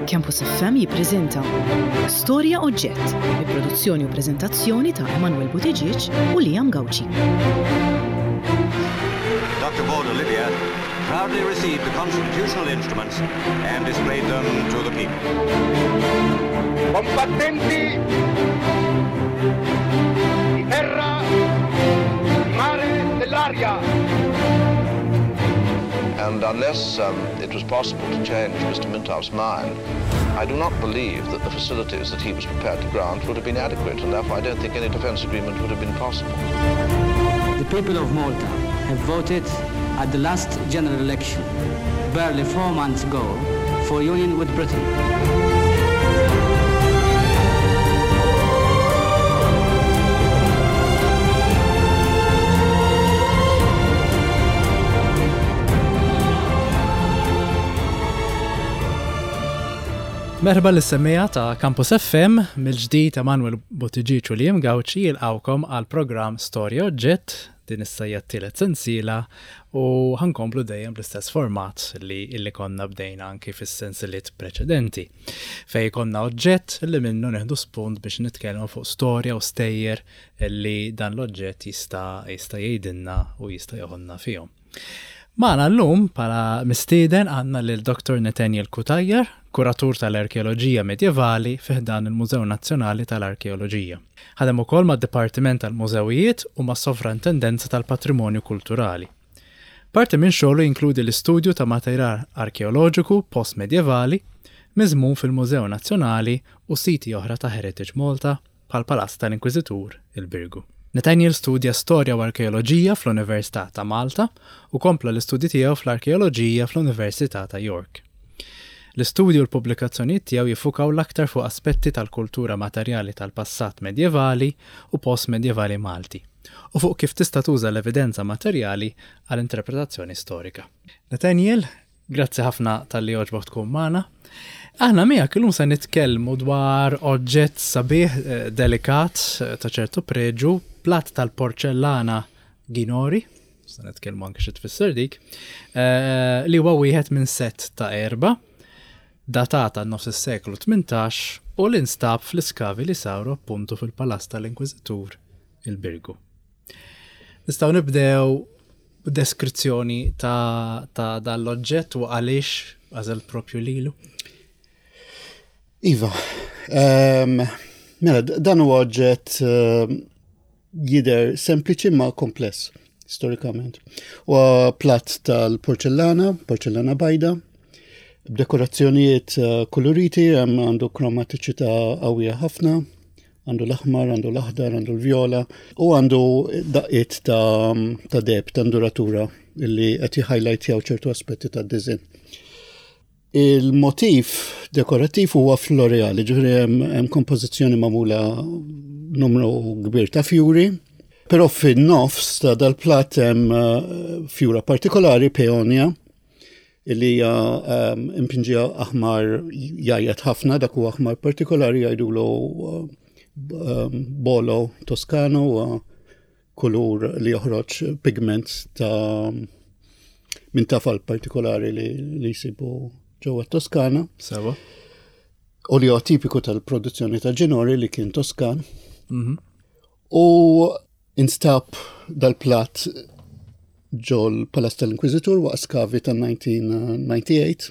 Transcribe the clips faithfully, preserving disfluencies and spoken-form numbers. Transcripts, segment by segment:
Campus F M jippreżenta Storja Oġġett bi produzzjoni u preżentazzjoni ta' Emanuel Buttigieg u Liam Gauci. Doctor Baudelaire proudly received the constitutional instruments and displayed them to the people. Combattenti di terra, di mare, dell'aria. And unless um, it was possible to change Mister Mintoff's mind, I do not believe that the facilities that he was prepared to grant would have been adequate, and therefore I don't think any defence agreement would have been possible. The people of Malta have voted at the last general election, barely four months ago, for union with Britain. Merħba l-semmija ta' Campus F M, mill-ġdid Emanuel Buttigieg u Liam Gauci jilqawkom għal programm Storja Oġġett din issa tielet sensiela u ħankomplu dejjem bl-istess format li illi konna bdejna anki fis-sensiliet preċedenti. Fej konna oġġett li minnu neħdu spunt biex nitkellmu fuq storja u stejjer li dan l-oġġett jista' jista' jgħidilna u jista' joħonna fihom. Magħna llum bħala mistieden għandna lil Doktor Nathaniel Kutajjar, kuratur tal-Arkeoloġija Medjevali fiħdan il-Mużew Nazzjonali tal-Arkeoloġija. Ħadem ukoll mad-Dipartiment tal-Mużewijiet u mas-Sovrintendenza tal-Patrimonju Kulturali. Parti minn xogħlu jinkludi l-istudju ta' materjal arkeoloġiku post-medjevali miżmum fil-Mużew Nazzjonali u siti oħra ta' Heritage Malta bħal Palazz tal-Inkwiżitur il-Birgu. Nathaniel studja storja u arkeoloġija fl-Università ta' Malta u kompla l-istudji tiegħu fl-arkeoloġija fl-Università ta' York. L-istudju u l-pubblikazzjonijiet tiegħu jiffukaw l-aktar fuq aspetti tal-kultura materjali tal-passat medjevali u post-medjevali Malti u fuq kif tista' tuża l-evidenza materjali għall-interpretazzjoni storika. Nathaniel, grazzi ħafna tal-li oġbok tkun magħna. Aħna miegħek illum se nitkellmu dwar oġġett sabiħ delikat ta' ċertu preġu, platt tal-porċellana Ginori, se nitkellmu anke xi tfisser dik, li huwa wieħed minn sett ta' erba' datata nofs is-seklu tmintax u li nstab fl-iskavi li saru appuntu fil-Palazz tal-Inkwiżitur il-Birgu. Nistgħu nibdew b'deskrizzjoni ta' ta' dal-oġġett u għaliex għażel propju lilu. Iva, um, mela, dan huwa oġġett uh, jidher sempliċi ma kompless, storikament. Huwa platt tal-porċellana, porċellana bajda, b'dekorazzjonijiet uh, koloriti, hemm għandu kromatiċità qawwija ħafna, għandu l-aħmar, għandu l-aħdar, għandu l-vjola, u għandu daqqiet ta', ta' deb, ta' nduratura, illi qed jihhighlightjaw ċertu aspetti tad-diżinn. Il-motiv dekorattiv huwa floreali, ġifieri hemm kompożizzjoni magħmula numru kbir ta' fjuri, però fin-nofs ta' dal-platt hemm fjura partikolari, peonia, illi hija um, impinġija aħmar jajjed ħafna, dak huwa aħmar partikolari jgħidulu uh, um, bolo toskano u kulur li joħroġ pigment ta' minn tafal partikolari li, li jsibu ġewwa Toskana. Sewa. U li huwa tipiku tal-produzzjoni ta' Ginori li kien Toskan. Mhm. U instab dal-platt ġol Palazz tal-Inkwiżitur waqt skavi tan-nineteen ninety-eight.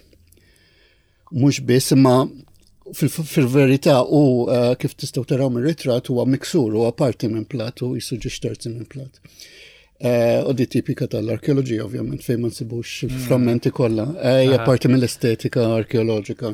Mhux biss imma fil-verità u uh, kif tistgħu taraw mir-ritratt huwa miksur, huwa parti minn platt u jisu ġi xterzi minn platt. Uh, u di tipika tal-arkeoloġija, ovvjament, fejn ma nsibux frammenti kollha. Hija parti mill-estetika arkeoloġika.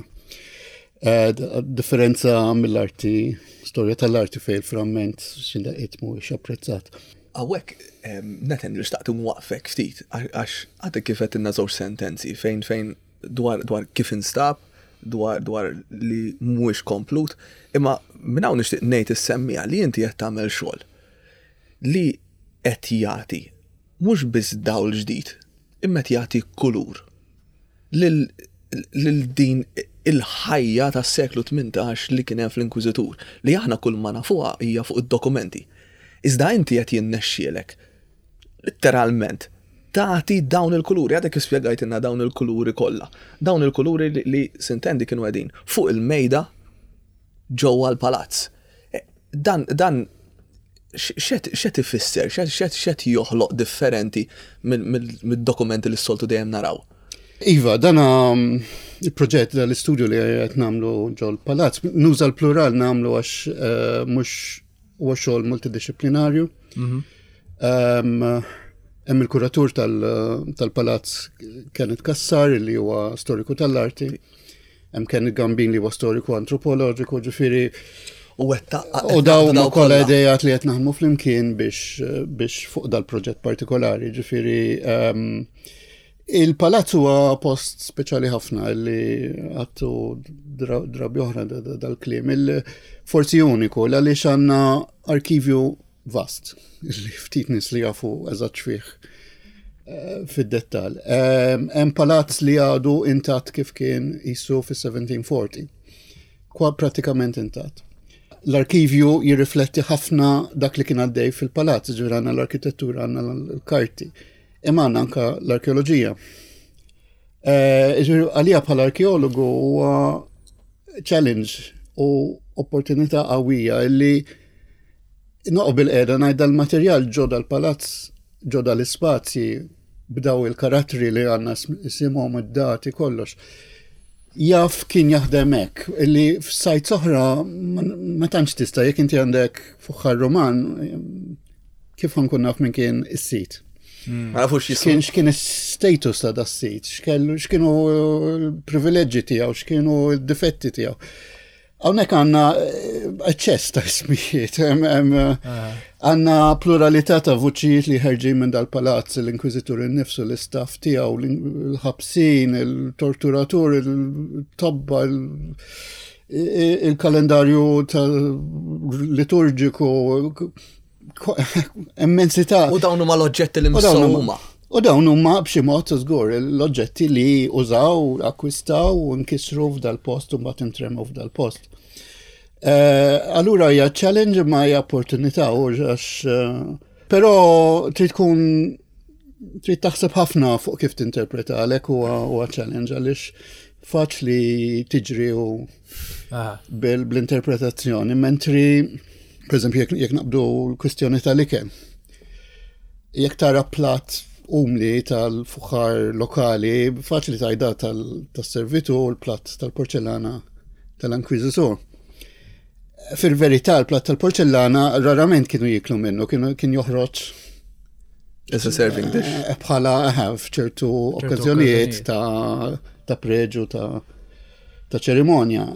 Uh, differenza mill-arti, storja tal-arti fejn il-framment x'indaqiet mhuwiex apprezzat. Hawnhekk Nathan nixtaqtu nwaqfek ftit għax għadek kif qed inna żewġ sentenzi fejn fejn dwar dwar kif instab, dwar dwar li mhuwiex komplut, imma minn hawn nixtieq ngħid issemmija li inti qed tagħmel xogħol li qed jagħti mhux biss dawl ġdid, imma qed jagħti kulur lil lil din il-ħajja tas-seklu tmintax li kien hemm fl-Inkwiżitur, li aħna kull ma nafuha hija fuq id-dokumenti. Iżda inti qed jinnexxielek litteralment tagħti dawn il-kuluri, għadek ispjegajtilna dawn il-kuluri kollha. Dawn il-kuluri li, li sintendi kienu għedin fuq il-mejda ġewwa l-palazz. Dan, dan xet ifisser, xet joħloq differenti mid-dokumenti li s-soltu dejjem naraw? Iva, dan il-proġett dal-istudju li għet namlu ġol palazz, nuża l-plural namlu għax mux huwa xogħol multidisciplinarju. Hemm il-kuratur tal-palazz Kenneth Kassar li huwa storiku tal-arti, hemm Kenneth Gambin li huwa storiku antropoloġiku, ġifieri u u daw ma kollha idejat li qed naħdmu flimkien biex biex fuq dal-proġett partikolari, ġifieri il-palazz huwa post speċjali ħafna li għattu drabi oħra dal-kliem, il-forsi uniku għaliex għandna arkivju vast, li ftit nis li jafu eżatt fih fid-dettal. Hemm palazz li għadu intatt kif kien qisu fis-seventeen forty. Kwa pratikament intatt. L-arkivju jirrifletti ħafna dak li kien għaddej fil-palazz, ġifieri għandna l-arkitettura, għandna l-karti. Imma għandna anke l-arkeoloġija. Ġifieri għalija bħala arkeologu huwa challenge u opportunità qawwija li noqbil qiegħda ngħidha l-materjal ġodda l-palazz, ġodda l-ispazji b'daw il-karattri li għandna isimhom id-dati kollox. Jaf kien jaħdem hekk, illi f'sajt oħra ma tantx tista' jekk inti għandek fuq roman kif ħankun naf min kien is-sit. Ma nafux X'kien x'kien is-status ta' das-sit, x'kellu x'kienu l-privileġġi tiegħu, x'kienu l-difetti tiegħu. Hawnhekk għandna eċċess ta' ismijiet, għandna pluralità ta' vuċijiet li ħarġin minn dal-palazz, l-inkwiżitur innifsu, l-istaff tiegħu, l-ħabsin, il-torturatur, il-tobba, il-kalendarju tal-liturġiku, immensità. U dawn huma l-oġġetti li msawma. U dawn huma b'xi mod żgur l-oġġetti li użaw, akkwistaw u nkisru f'dal-post u mbagħad intremmu f'dal-post. Allura hija challenge ma hija opportunità għax però trid tkun trid taħseb ħafna fuq kif tinterpreta għalhekk huwa challenge għaliex faċli tiġri u bl-interpretazzjoni, mentri pereżempju jekk naqbdu l-kwistjoni tal-ikel. Jekk tara platt umli tal-fuħar lokali, faċli tajda tal-servitu u l-platt tal-porċellana tal-inkwiżitur. Fil-verità, l-platt tal-porċellana rarament kienu jiklu minnu, kien joħroġ as a serving dish. Bħala f'ċertu okkażjonijiet ta' preġu, ta' ċerimonja.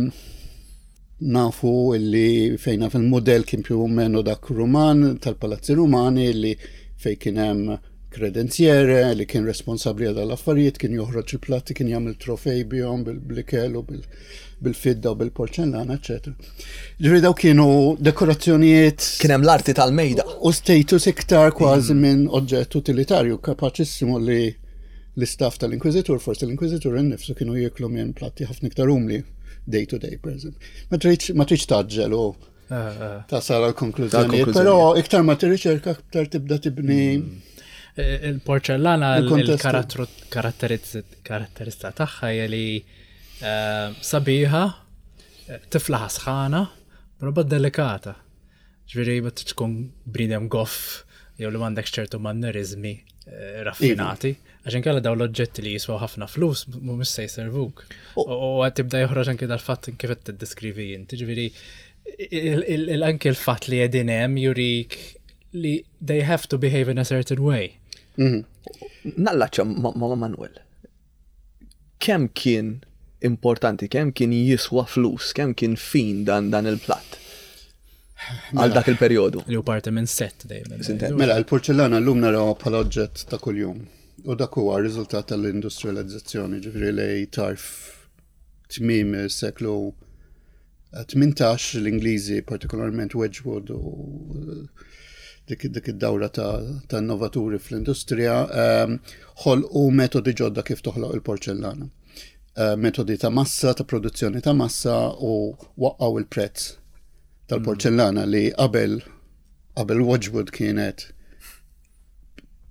Nafu illi fejna fil-modell kien più meno dak Ruman, tal-palazzi Rumani, illi fej kien hemm kredenzjere li kien responsabbli għal affarijiet, kien joħroġ il-platti, kien jagħmel trofej bihom bil-ikel u bil-fidda u bil-porċellana, eċetera. Ġifieri daw kienu dekorazzjonijiet. Kien hemm l-arti tal-mejda. U status iktar kważi minn oġġett utilitarju kapaċissimu li l-istaff tal-inkwiżitur, forsi l-inkwiżitur innifsu kienu jieklu minn platti ħafna iktar umli day to day, per eżempju. Ma tridx taġġel u tasal għal-konklużjoni, però iktar ma tirriċerka iktar tibda tibni. Il-porċellana il-karatterista tagħha hija li sabiħa, tifla ħasħana, roba delikata. Ġifieri ma tkun bniedem goff jew li m'għandekx ċertu mannerizmi raffinati, għax inkella dawn l-oġġetti li jiswaw ħafna flus mhumiex se jservuk. U qed tibda joħroġ anke dal-fatt kif qed tiddeskrivi inti. Ġifieri anke l-fatt li qegħdin hemm jurik li they have to behave in a certain way. Nallaċċa ma' Manuel. Kemm kien importanti, kemm kien jiswa flus, kemm kien fin dan dan il-platt għal dak il-perjodu. Li hu parti minn set dejjem. Mela l-porċellana llum naraw bħala oġġett ta' kuljum. U dak huwa r-riżultat tal-industrializzazzjoni, ġifieri lej tarf tmiem is-seklu tmintax l-Ingliżi, partikolarment Wedgwood u dik id-dawra ta' innovaturi fl-industrija, ħolqu metodi ġodda kif toħloq il-porċellana. Metodi ta' massa, ta' produzzjoni ta' massa u waqqaw il-prezz tal-porċellana li qabel qabel Wedgwood kienet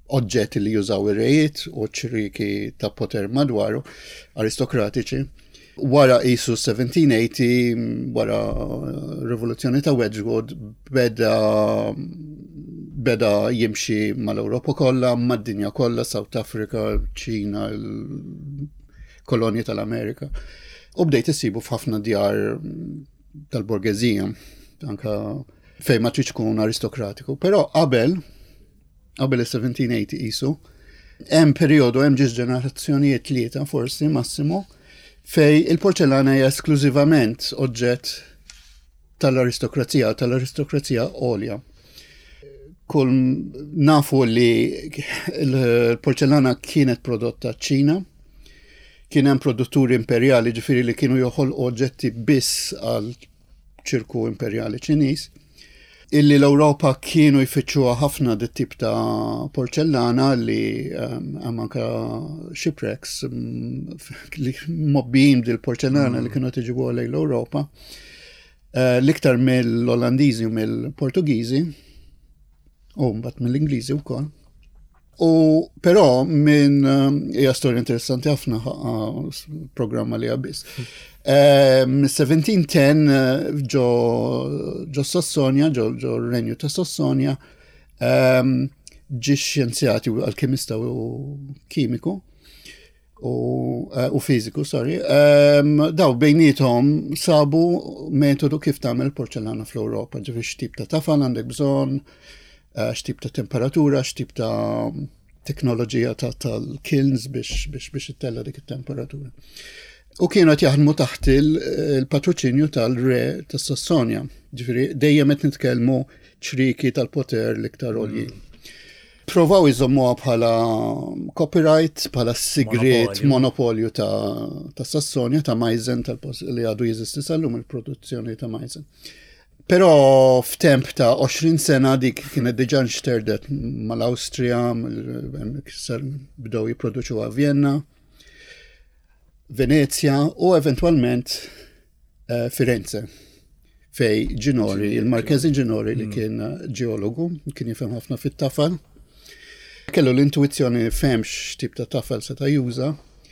oġġetti li jużaw ir-rejiet u ċriki ta' poter madwaru aristokratiċi. Wara qisu seventeen eighty, wara rivoluzzjoni ta' Wedgwood, beda beda jimxi mal-Ewropa kollha, mad-dinja kollha, South Africa, Ċina, kolonji tal-Amerika. U bdejt issibu f'ħafna djar tal-borgezija, anka fejn ma tridx tkun aristokratiku. Però qabel, qabel is-seventeen eighty qisu, hemm perjodu hemm ġis ġenerazzjonijiet tlieta forsi massimo fej il-porċellana hija esklużivament oġġett tal-aristokrazija, tal-aristokrazija għolja. Kull nafu li l-porċellana kienet prodotta ċina, kien hemm produtturi imperjali ġifieri li kienu joħolqu oġġetti biss għal ċirku imperjali Ċiniż, illi l-Ewropa kienu jfittxuha ħafna dit tip ta' porċellana li hemm anke shipwrecks li mobbijin dil-porċellana li kienu tiġibu lejn l-Ewropa. L-iktar mill-Olandiżi u mill-Portugiżi u mbagħad mill-Ingliżi wkoll. U però minn hija storja interessanti ħafna programma li għabis. seventeen ten ġo ġo Sassonia, ġo ġo Renju ta' Sassonia, ġi xjenzjati alkemista u kimiku u fiziku, sorry. Daw bejnietom sabu metodu kif tagħmel porċellana fl-Ewropa, ġifi x'tip ta' tafal għandek bżonn, x'tip ta' temperatura, x'tip ta' teknoloġija ta' tal-kilns biex biex biex ittella dik it-temperatura. U kienu qed jaħdmu taħt il-patroċinju tal-re tas Sassonia. Ġifieri dejjem qed nitkellmu ċriki tal-poter l-iktar għolji. Provaw iżommuha bħala copyright, bħala sigriet monopolju ta' Sassonia, ta' Meissen, li għadu jeżisti sal-lum il-produzzjoni ta' Meissen. Però f'temp ta' għoxrin sena dik kienet diġà nxterdet mal-Awstrija, bdew jipproduċuha Vienna, Venezia u eventualment Firenze, fej Ginori, il-Marchesi Ginori li kien ġeologu, kien jifhem ħafna fit-tafal. Kellu l-intuizzjoni femx tip ta' tafal seta' juża.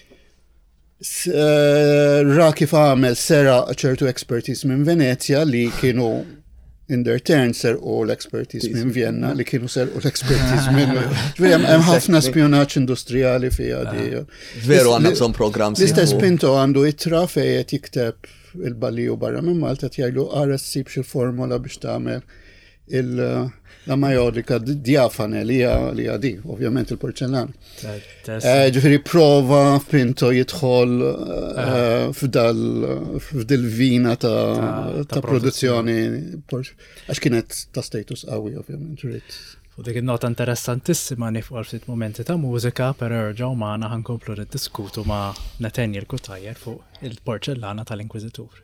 Ra kif għamel sera ċertu expertise minn Venezia li kienu in their turn serqu l-expertise minn Vienna li kienu serqu l-expertise minn. Hemm ħafna spjonaġġ industrijali fiha di. Veru għandna bżonn programm. L-istess Pinto għandu ittra fejn qed jikteb il-Balliju barra minn Malta qed jgħidu ara ssib xi formola biex tagħmel il- la majorika diafane li hija di, ovvjament il-porċellana. Ġifieri prova Pinto jidħol f'dil vina ta' produzzjoni għax kienet ta' status qawwi ovvjament. U dik il-nota interessantissima nifqol ftit momenti ta' mużika per erġgħu magħna ħankomplu niddiskutu ma' Nathaniel Kutajjer fuq il-porċellana tal-Inkwiżitur.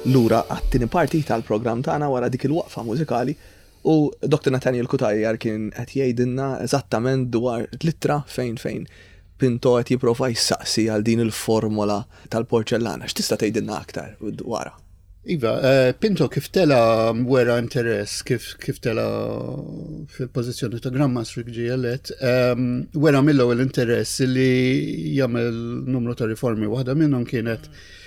lura għat-tieni parti tal-programm tagħna wara dik il-waqfa mużikali u doktor Nathaniel Kutajer kien qed jgħidilna eżattament dwar l-ittra fejn fejn Pinto qed jipprova jissaqsi għal din il-formola tal-porċellana. X'tista' tgħidilna aktar dwarha? Iva, uh, Pinto kif tela wera interess, kif, kif tela fil-pozizjoni ta' Grandmaster ġi elett, um, wera mill-ewwel interess li jagħmel numru ta' riformi, waħda minnhom kienet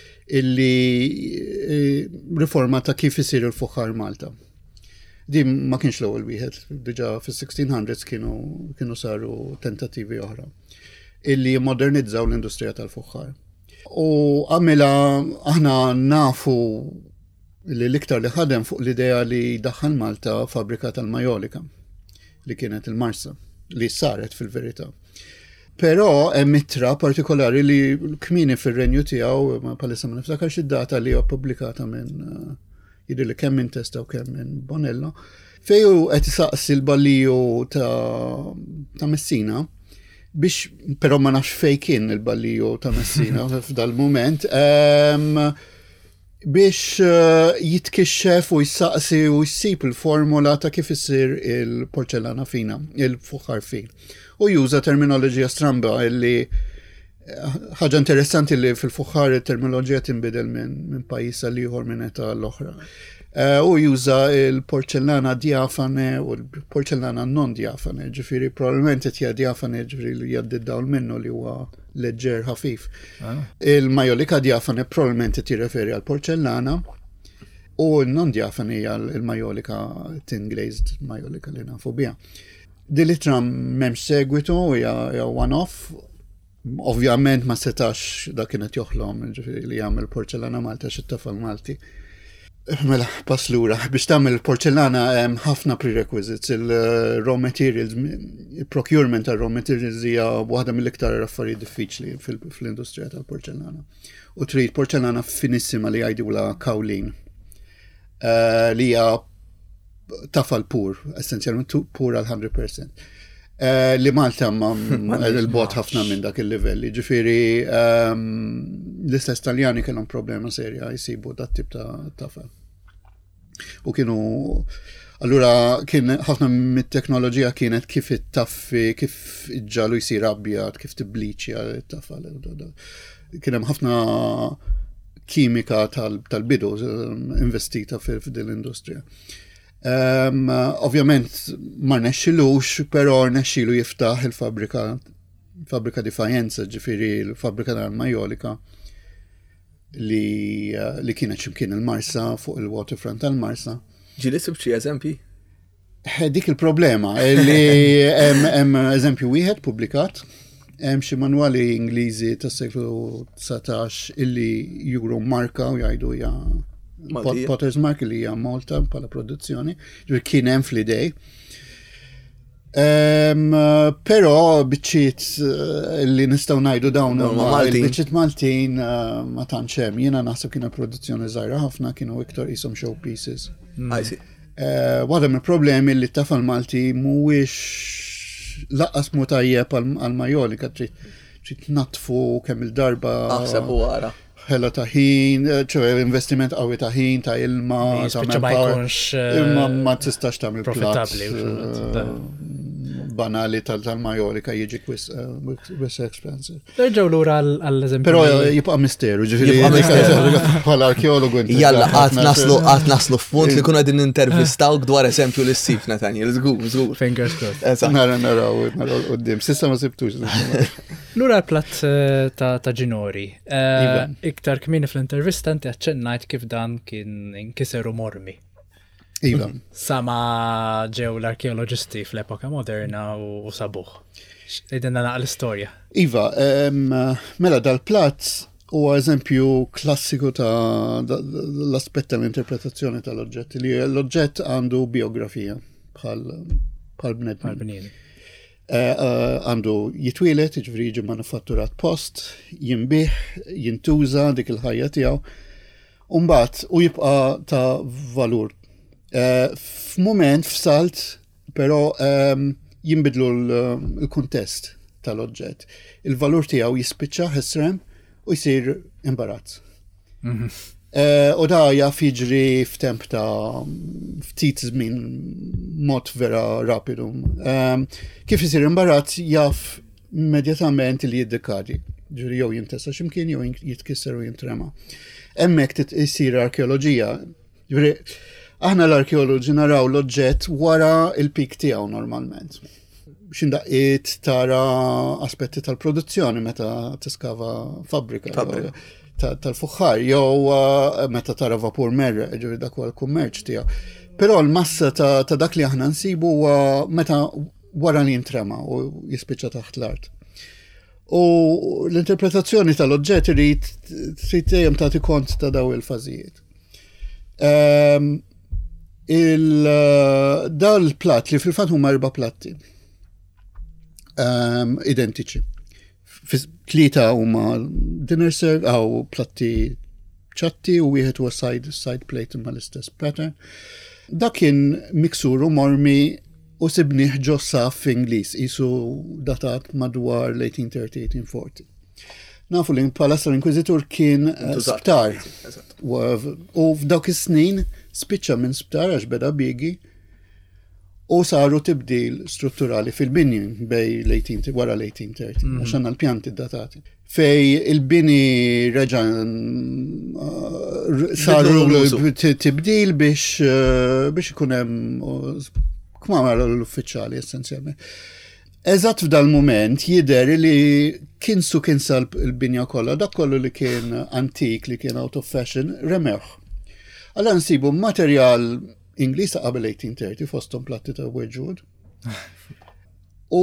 illi riforma ta' kif isir il-fuħar Malta. Di ma kienx l-ewwel wieħed, diġà fis-sixteen hundreds kienu kienu saru tentattivi oħra illi modernizzaw l-industrija tal-fuħar. U għamela aħna nafu li l-iktar li ħadem fuq l-idea li daħħal Malta fabrika tal-majolika li kienet il-Marsa, li saret fil-verità. Però hemm ittra partikolari li kmini fir-renju tiegħu ma palissa ma niftakarx id-data li huwa pubblikata minn jidhirli kemm minn Testa u kemm minn Bonello, fejn qed isaqsi l-balliju ta' ta' Messina biex, però ma nafx fej kien il-balliju ta' Messina f'dal-moment, um, biex uh, jitkixxef u jissaqsi u jissib il-formula ta' kif issir il-porċellana fina, il-fuħar fin. U juża terminoloġija stramba illi ħaġa interessanti li fil-fuħar il-terminoloġija tinbidel minn min pajjiż għal ieħor minn eta l-oħra. Uh, u juża il-porċellana diafane u l-porċellana non diafane, ġifiri probabbilment qed diafane ġifiri li jgħaddi dawl minnu li huwa leġġer ħafif. Ah. Il-majolika diafane probabbilment qed jirreferi għal porċellana u non diafane hija il-majolika tin glazed majolika li nafu biha. Din litra m'hemmx segwitu hija one-off. Ovvjament ma setax dak kienet joħlom ġifiri li jagħmel porċellana Malta xit-tafal Malti. Mela, pass lura, biex tagħmel il-porċellana hemm ħafna prerequisites, il-raw materials, il-procurement tal raw materials hija waħda mill-iktar affarijiet diffiċli fil-industrija tal-porċellana. U trid porċellana finissima li jgħidula kawlin, uh, li hija tafal pur, essenzjalment pur għal one hundred percent. Uh, li Malta ma il-bot ħafna minn dak il-livelli, ġifiri um, l-istess Taljani kellhom problema serja jsibu dat tip ta' tafel. U kienu, allura kien ħafna mit-teknoloġija kienet kif it-taffi, kif iġġalu jsir abjad, kif tibbliċja it-tafel. Kien hemm ħafna kimika tal-bidu investita f'din l-industrija. Um, ovvjament ma rnexxilux, però rnexxilu jiftaħ il-fabrika fabrika di Fajenza, ġifiri l-fabrika tal-majolika li, uh, li kienet ximkien il-Marsa fuq il-waterfront tal-Marsa. Ġili sib xi eżempji? Dik il-problema, li hemm eżempju wieħed publikat, hemm xi manwali Ingliżi tas-seklu tisatax illi juru marka u jgħidu ja Potter's Mark li hija Malta bħala produzzjoni, ġifier kien hemm fl-idej. Um, però biċċiet uh, li nistgħu ngħidu dawn il-biċċiet Maltin uh, ma tantx hemm. Jiena naħseb kienu produzzjoni żgħira ħafna, kienu iktar qishom show pieces. I see. Uh, waħda mill-problemi li t-tafal Malti mhuwiex laqqas mu tajjeb għal-majolika trid natfu kemm il-darba. Aħseb u wara. Ħela ta' ħin, ċoħe investiment qawwi ta' ħin, ta' ilma, ta' manpower. Imma ma tistax tagħmel platt banali tal-majolika jiġi wis expensive. Nerġgħu lura għall-eżempju. Però jibqa' misteru, ġifieri bħala arkeologu. Jalla qatt naslu qatt naslu f'punt li kuna din intervistawk dwar eżempju li ssib Nathaniel, żgur, żgur. Fingers crossed. Nara naraw naraw quddiem. S'issa ma sibtux. Lura l-platt ta' Ġinori. Iktar kmini fl-intervista inti aċċennajt kif dan kien inkiseru mormi. Iva. Sama ġew l-arkeoloġisti fl-epoka moderna u sabuħ. Ejdinna naqqa l-istorja. Iva, mela dal-platt huwa eżempju klassiku ta' l-aspett tal-interpretazzjoni tal-oġġett, li l-oġġett għandu biografija bħal bnedmin. Għandu jitwilet, ġifri jiġi manufatturat post, jinbih, jintuża dik il-ħajja tiegħu, u mbagħad u jibqa' ta' valur. F'mument f'salt, però jinbidlu l-kuntest tal-oġġett. Il-valur tiegħu jispiċċa ħesrem u jsir imbarazz. U da jaf jiġri f'temp ta' ftit żmien mod vera rapidu. Kif isir imbarazz jaf immedjatament li jiddekadi. Ġuri jew jintesa x'imkien jew jitkisser u jintrema. Hemmhekk isir arkeoloġija. Ġuri aħna l-arkeoloġi naraw l-oġġett wara il-pik tiegħu normalment. X'indaqqiet tara aspetti tal-produzzjoni meta tiskava fabbrika. tal-fuħħar, jew meta tara vapur merra, ġuri dak huwa l-kummerċ tiegħu. Però l-massa ta' dak li aħna nsibu huwa meta wara li jintrema u jispiċċa taħt l-art. U l-interpretazzjoni tal-oġġett irid trid dejjem tagħti kont ta' daw il-fażijiet. Dawn il-platt li fil-fatt huma erba' platti identiċi. Tlieta huma dinner serve aw platti ċatti u wieħed huwa side side plate imma l-istess pattern. Dak kien miksur u mormi u sibnieh ġo saf Ingliż isu datat madwar l-eighteen thirty eighteen forty. Nafu li Palazzo tal-Inkwiżitur kien sptar. U f'dawk is-snin spiċċa minn sptar għax beda biegi u saru tibdil strutturali fil-bini bej l-eighteen wara l-eighteen thirty, għax għandna l-pjanti datati. Fej il-bini reġa saru tibdil biex biex ikun hemm kmamar l-uffiċjali essenzjalment. Eżatt f'dal-mument jidher li kien su kien sal il-binja kollha, dak kollu li kien antik, li kien out of fashion, remewh. Alla nsibu materjal Ingliż ta' qabel eighteen thirty fosthom platti ta' Wedgwood. U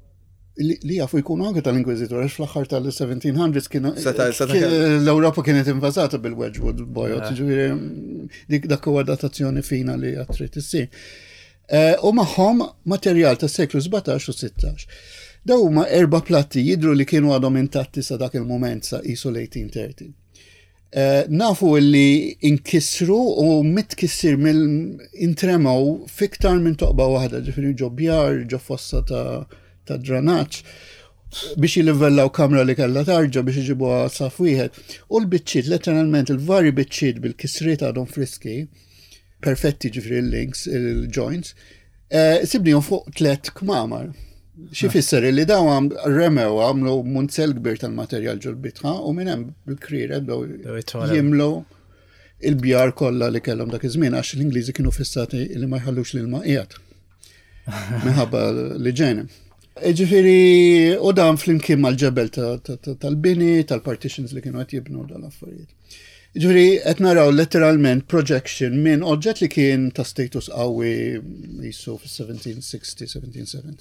li jafu jkunu anke tal-Inkwiżitur għax fl-aħħar tal-seventeen hundreds kienu l-Ewropa kienet invażata bil-Wedgwood bojot, ġifieri dik dak huwa datazzjoni fina li qatt trid issir. U magħhom materjal tas seklu sebgħetax u sittax. Daw huma erba' platti jidhru li kienu għadhom intatti sa dak il-mument sa qisu l-eighteen thirty. Nafu li inkissru u mitkissir mill-intremaw fiktar minn toqba waħda, ġifieri ġo bjar, ġo fossa ta' dranaġġ biex jilivellaw kamra li kellha tarġa biex iġibuha saf wieħed. U l-biċċiet, letteralment il-vari biċċiet bil-kisriet għadhom friski, perfetti ġifieri il-links, il-joints, sibnihom fuq tliet kmamar. Xi fisser li daw remew għamlu munzel kbir tal-materjal ġol-bitħa u minn hemm bil-krier ebdew jimlu il-bjar kollha li kellhom dak iż-żmien għax l-Ingliżi kienu fissati li ma jħallux lil qiegħed minħabba l-iġene. Ġifieri u dan flimkien mal-ġebel tal-bini, tal-partitions li kienu qed jibnu dal-affarijiet. Ġifieri qed naraw letteralment projection minn oġġett li kien ta' status qawwi jisu fis-seventeen sixty seventeen seventy.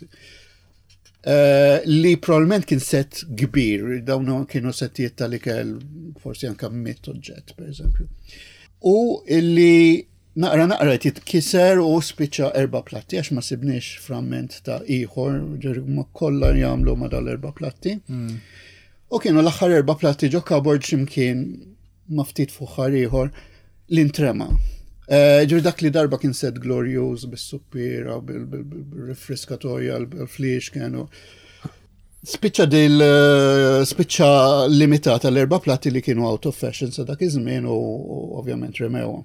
Uh, li probablement kien set kbir, dawnu kienu settijiet tal-ikel forsi anka mit oġġett, per eżempju. U illi naqra naqra jitkiser u spiċċa erba' platti, għax ma sibniex framment ta' ieħor, ma kollha jagħmlu ma dal-erba' platti. Mm. U kienu l-aħħar erba' platti ġo kabord x'imkien ma ftit fuħar ieħor l-intrema. Ġur dak li darba kien set glorious bis-suppira, bil-rifriskatorja, bil-fliex kienu. Spiċċa dil spiċċa limitata l-erba' platti li kienu out of fashion sa dak iż-żmien u ovvjament remew.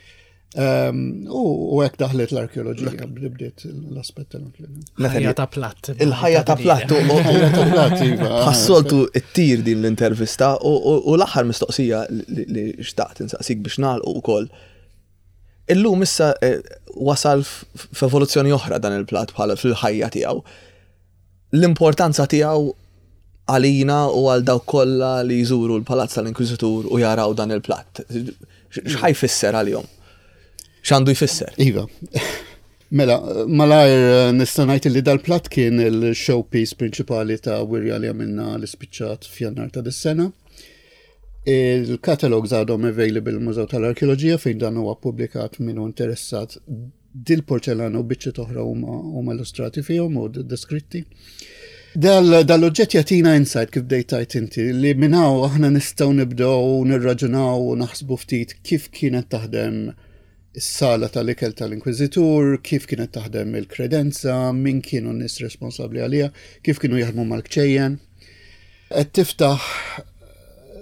U hekk daħlet l-arkeoloġija bdiet l-aspett tal-arkeoloġija. Il-ħajja ta' platt. Il-ħajja ta' platt. Il-ħajja ta' platt, iva. Ħassoltu t-tir din l-intervista u l-aħħar mistoqsija li xtaqt insaqsik biex nagħlqu wkoll. Illum issa wasal f'evoluzzjoni oħra dan il-platt bħala fil-ħajja tiegħu. L-importanza tiegħu għalina u għal dawk kollha li jżuru l-Palazz tal-Inkwiżitur u jaraw dan il-platt. X'ħajfisser għalihom? X'għandu jfisser? Iva. Mela, malajr nista' ngħid li dal-platt kien il-showpiece prinċipali ta' wirja li għamilna l-ispiċċat f'Jannar ta' dis-sena. Il-katalogs għadhom available il-Mużew tal-Arkeoloġija fejn dan huwa ppubblikat minnu interessat dil-porċelana u biċċiet oħra huma illustrati fihom u deskritti. Dal-oġġett jagħtina insight kif dejtajt inti li minn hawn aħna nistgħu nibdew nirraġunaw u naħsbu ftit kif kienet taħdem is-sala tal-ikel tal-Inkwiżitur, kif kienet taħdem il-kredenza, min kienu n-nies responsabbli għaliha, kif kienu jaħdmu mal-kċejjen. Qed tiftaħ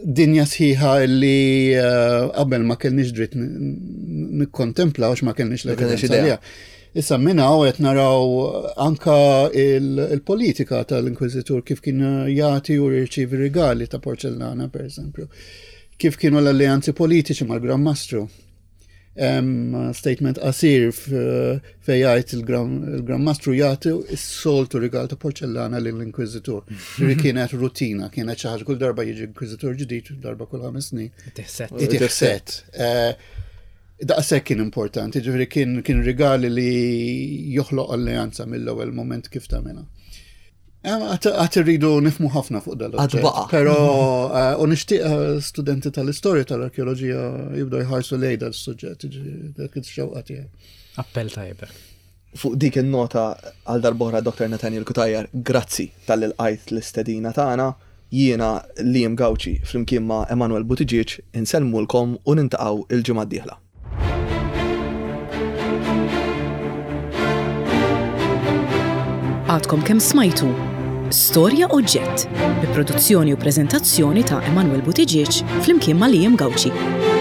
dinja sħiħa li qabel ma kellniex dritt nikkontempla għax ma kellniex l-evidenza għalija. Issa minna u qed naraw anka il-politika tal-Inkwiżitur kif kien jagħti u jirċievi rigali ta' porċellana, per esempio. Kif kienu l-alleanzi politiċi mal-Gran Mastru. Um, statement qasir fej jgħid il-Gran Mastru jagħti s-soltu rigal ta' porċellana lill-Inkwiżitur. Ġifieri kienet rutina, kienet xi ħaġa kull darba jiġi Inkwiżitur ġdid, darba kull ħames snin. Itiħset. Daqshekk kien importanti, ġifieri kien kien rigali li joħloq alleanza mill-ewwel moment kif tagħmilha. Għat irridu nifmu ħafna fuq dal-oġġett. Pero u nixtieq studenti tal-istorja tal-arkeoloġija jibdew jħarsu lejn dal-suġġett, dak ix-xewqa tiegħi. Appell tajbek. Fuq dik in-nota għal darb'oħra Doktor Nathaniel Kutajjar, grazzi tal-ilqajt l-istedina tagħna. Jiena Liam Gawci flimkien ma' Emanuel Buttigieg insellmulkom u nintaqgħu il-ġimgħa d-dieħla. Għadkom kemm smajtu Storja Oġġett bi produzzjoni u preżentazzjoni ta' Emanuel Buttigieg flimkien ma' Liam Gawci.